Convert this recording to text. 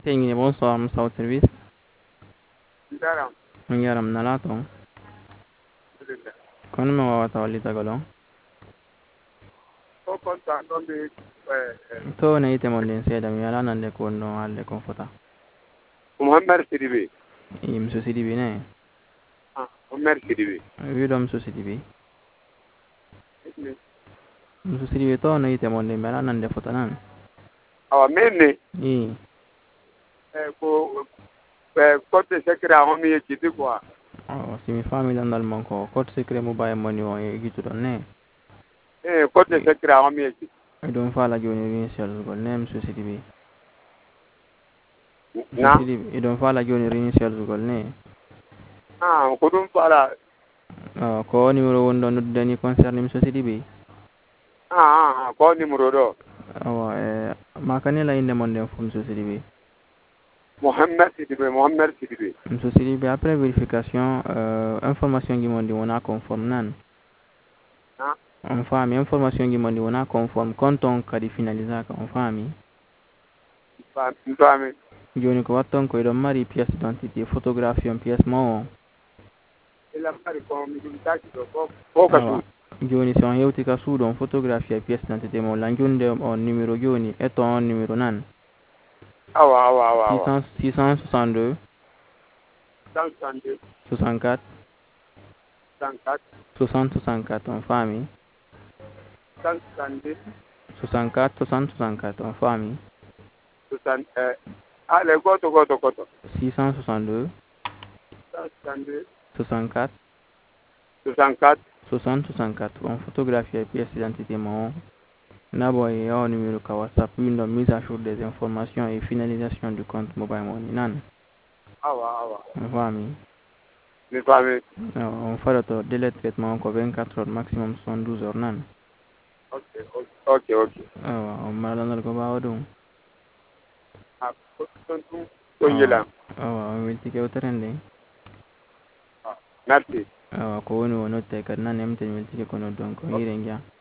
Tengini bonsoir Moussa au service. Daram. Yaram nalato. Kono mo wawata wallita golon. Ko konta ɗon ɓe To ne yite mon den seeɗa mi wala nande ko wonno haalde kon fota. Mouhammad Sidibé. Monsieur Sidibi ne. Mouhammad Sidibé. Wiɗo Monsieur Sidibi. Monsieur Sidibi to ne yite mon den mi wala nande fota nan. Awa min ne I ko côté secret homi yecciti quoi. simi famille andal mon ko code secret mobile money o e gituɗon ne. Côté secret homi yecciti. Ɗum fala joni rinitial gol ne Monsieur Sidibi. Na. Sidibi ɗum fala joni rinitial gol ne. Ko ɗum fala. Ko numéro wonɗo noddani concerne Monsieur Sidibi. Ko numéro ɗo. Awa makanela inde mon den fo Monsieur Sidibi. Mouhammad Sidibé. Monsieur Sidibi après vérification information gi mon di wona conforme nan. On fami information gi mon di wona conforme konton kadi finalisaka on fami. Fami. Joni ko watton ko eɗon mari pièce d'identité photographie on pièce mo ila mari ko mi ɗum taki ɗo ko ka suudu. Joni si on hewti ka suudu on photographie pièce d'identité mo lanjunde on numéro joni etto on numéro nan. Awa. 662 162 64 64 64 on fami. 162 64 64 on fami. Ale goto 662 162 64 64 64 on photographie pièce d'identité mo nabo e o numéro ka WhatsApp windo mise à jour des informations et finalisation du compte mobile money nan. Awa. On fami. Mi fami. On fara to délai de traitement ko 24 heures maximum 72 heures nan. Ok. On malanal ko bawa ɗum. Ɗon yilam. On weltike yewtere Merci. ko woni o notte kadi nan emten weltike ko noddon ko hiire ngiya.